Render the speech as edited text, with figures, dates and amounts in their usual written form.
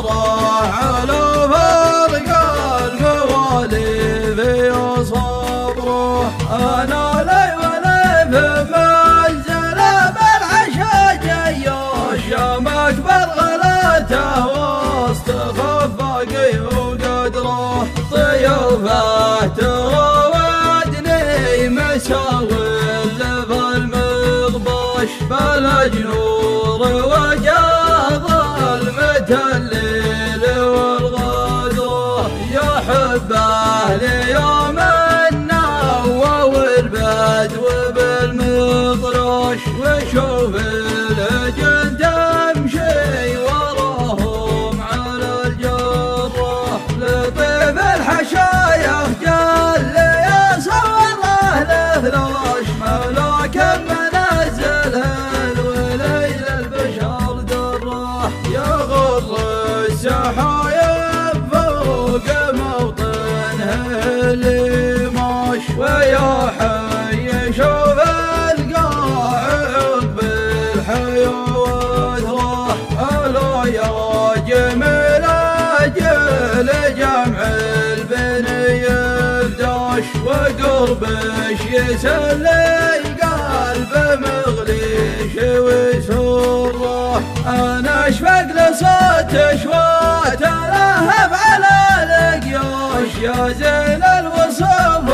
صبره على فرق الموالي في صبره. أنا لي ولي في منزله بالعشا جيوش يومك بالغلاته وسط خفاقي وقدره. ضيوفه تراودني مساوي لفى المغبش بالأجنور وجاض المتليل والغدره. يحبه ليوم النوى والبدو بالمطرش وشوف الهجن تمشي وراهم على الجره. لطيف الحشايا جل يصور له لوش ملاك منازل الوليل البشر دره. يغر السحايب فوق موطنه اللي ماش ويا حي شوف القاع عقب الحياة وثره. ألا يا جميل أجل جمع البني الداش وقربش يسلي قلب مغليش وسره. أنا أشفق لصوت أشواط لهب على القياش يا زين الوصف